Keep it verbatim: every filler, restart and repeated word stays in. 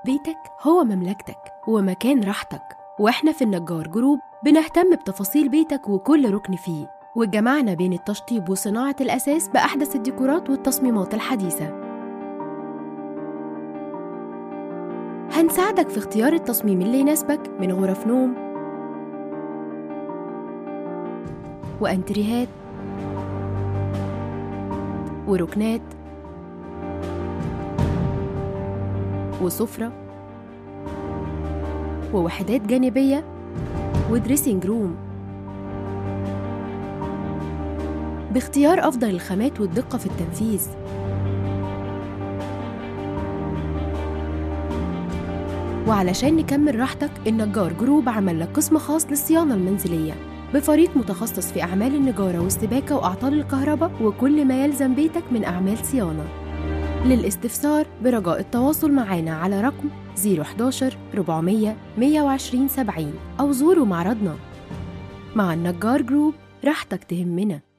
بيتك هو مملكتك ومكان راحتك، وإحنا في النجار جروب بنهتم بتفاصيل بيتك وكل ركن فيه، وجمعنا بين التشطيب وصناعة الأساس بأحدث الديكورات والتصميمات الحديثة. هنساعدك في اختيار التصميم اللي يناسبك، من غرف نوم وأنتريهات وركنات وسفرة ووحدات جانبية ودريسينج روم، باختيار أفضل الخامات والدقة في التنفيذ. وعلشان نكمل راحتك، النجار جروب عمل لك قسم خاص للصيانة المنزلية بفريق متخصص في أعمال النجارة والسباكة وأعطال الكهرباء وكل ما يلزم بيتك من أعمال صيانة. للاستفسار برجاء التواصل معنا على رقم صفر حداشر أربعمية مية وعشرين سبعين أو زوروا معرضنا. مع النجار جروب، راحتك تهمنا.